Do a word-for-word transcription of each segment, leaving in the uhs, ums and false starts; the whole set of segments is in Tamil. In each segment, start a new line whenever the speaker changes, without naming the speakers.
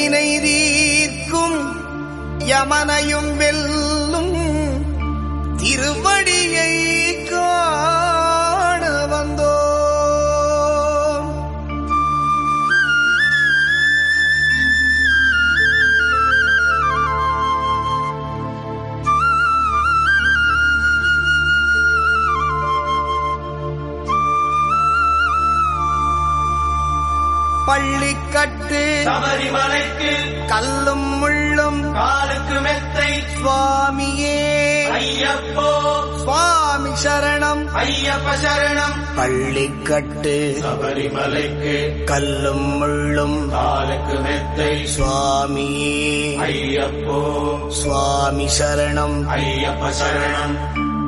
வினை தீர்க்கும் யமனையும் வெல்லும் திருவடியை காண வந்தோம். பள்ளிக்கட்டு
சபரிமலைக்கு
கல்லும் முள்ளும்
காலுக்கு மெத்தை
சுவாமியே
ஐயப்போ
சுவாமி சரணம்
ஐயப்ப சரணம்.
பள்ளிக்கட்டு
சபரிமலைக்கு
கல்லும் முள்ளும்
காலுக்கு மெத்தை
சுவாமியே
ஐயப்போ
சுவாமி சரணம்
ஐயப்ப சரணம்.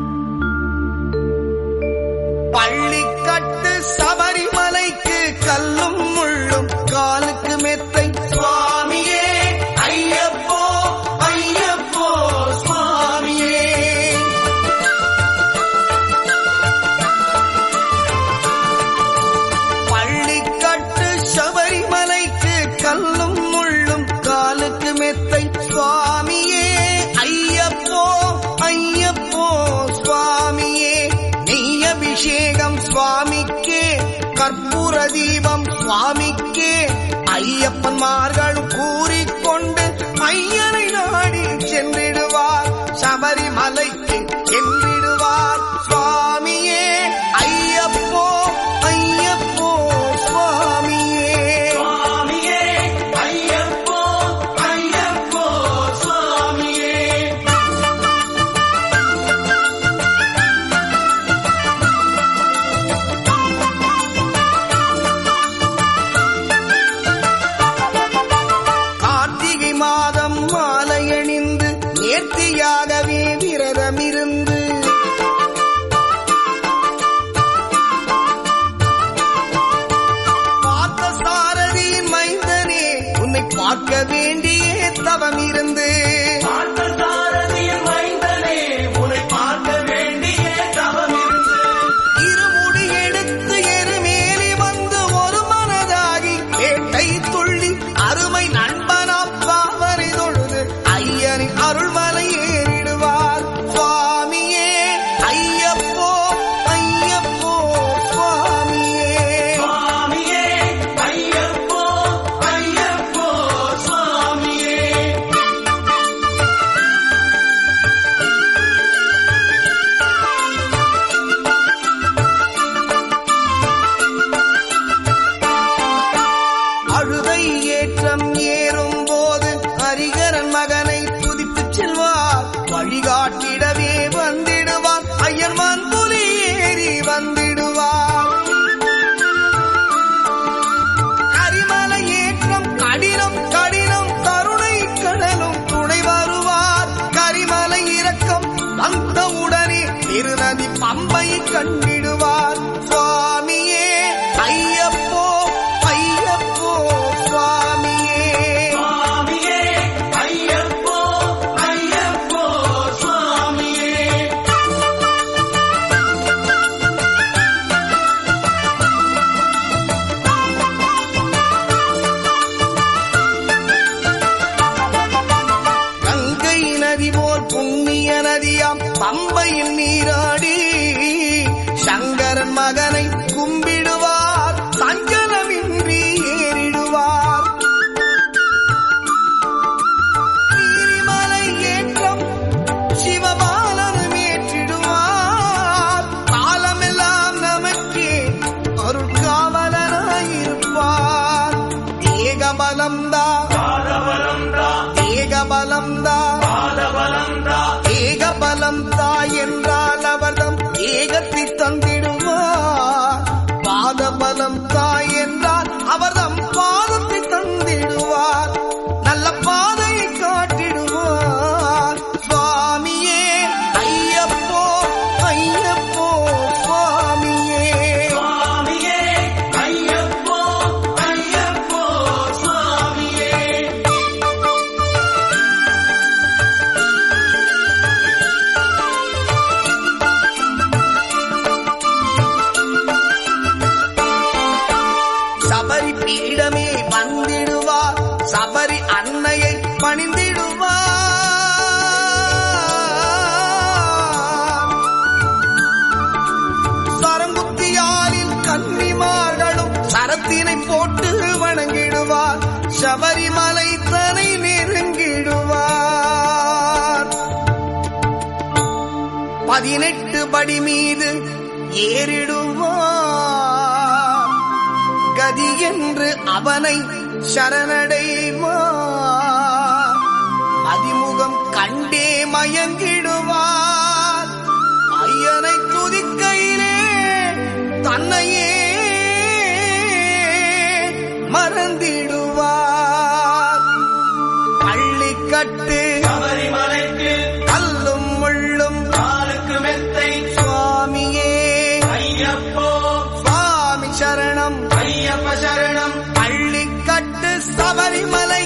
பள்ளிக்கட்டு சபரிமலைக்கு கல்லும் முள்ளும் காலுக்கு மெத்தை சுவாமியே ஐயப்போ ஐயப்போ சுவாமியே. பள்ளிக்கட்டு சபரிமலைக்கு கல்லும் முள்ளும் காலுக்கு மெத்தை சுவாமியே ஐயப்போ ஐயப்போ சுவாமியே. நெய் அபிஷேகம் சுவாமிக்கே கற்பூர தீபம் சுவாமிக்கே ஐயப்பன்மார்களும் கூறிக்கொண்டு ஐயனை நாடி சென்றிடுவார் சபரிமலைக்கு சென்றிடுவார் சுவாமியே ஐயப்போ ஐயப்போ சுவாமியே
சுவாமியே ஐயப்போ ஐயப்போ சுவாமியே.
கார்த்திகை மாதம் மாலையணிந்து நேர்த்தியாகவே விரதமிருந்து பார்த்த சாரதியின் மைந்தனே உன்னை பார்க்க வேண்டிய தவம் இருந்து
பார்த்தசாரதியின் மைந்தனே உன்னை பார்க்க வேண்டிய தவம் இருந்து
இருமுடி எடுத்து எருமேலி வந்து ஒரு மனதாகி வேட்டை துள்ளி அருமை நண்பனாப்பாவரை தொழுது ஐயனின் அருள்மலை ஏறிடுவார் சுவாமியே ஐயப்போ ஐயப்போ சுவாமியே.
சுவாமியே ஐயப்போ ஐயப்போ சுவாமியே. அழுதை ஏற்றம் ஏறும் போது ஹரிகரன் மகனை துதித்துச் செல்வார் வழிகாட்டிடவே வந்திடுவார் ஐயர் மன்புலி ஏறி வந்திடுவார். கரிமலை ஏற்றம் கடினம் கடினம் கருணை கடலும் துணை வருவார். கரிமலை இறக்கம் வந்தவுடனே திருநதி பம்பை கண்டிடுவார் சுவாமியே ஐயப்போ ஐயப்போ சுவாமியே. சுவாமியே ஐயப்போ ஐயப்போ சுவாமியே. கங்கை நதி போல் புண்ணிய நதியாம் பம்பையில் நீராடி சங்கரன் மகனை கும்பிடுவார் சஞ்சலமின்றி ஏறிடுவார். நீரிமலை ஏற்றம் சிவபாலனும் ஏற்றிடுவார். காலமெல்லாம் நமக்கே அருட்காவலனாயிருப்பார். ஏகபலம்தா பாதபலம்தா
ஏகபலம்தா
பாதபலம்தா
ஏகபலம்தா என்றால் அவர்தம் ஏகத்தை தந்திடுவார். பாதபலம் தாய் என்றால் அவர்தம் பாதத்தை தந்திடுவார். நல்ல பாதையை காட்டிடுவார் சுவாமியே ஐயப்போ ஐயப்போ சுவாமியே.
சுவாமியே ஐயப்போ ஐயப்போ சுவாமியே.
சபரி அன்னையை பணிந்திடுவார். சரங்குத்தியாலில் கன்னிமார்களும் சரத்தினை போட்டு வணங்கிடுவார். சபரிமலை தனை நெருங்கிடுவார். பதினெட்டு படி மீது ஏறிடுவார். கதி என்று அவனை சரணடைவார். அதிமுகம் கண்டே மயங்கிடுவார். ஐயனை துதிக்கையிலே தன்னையே மறந்திடுவார். பள்ளிக்கட்டு
சபரிமலைக்கு
கல்லும் முள்ளும்
காலுக்கு மெத்தை
சுவாமியே
ஐயப்போ
சுவாமி சரணம்
ஐயப்ப சரணம்
பள்ளிக்கட்டு சபரிமலை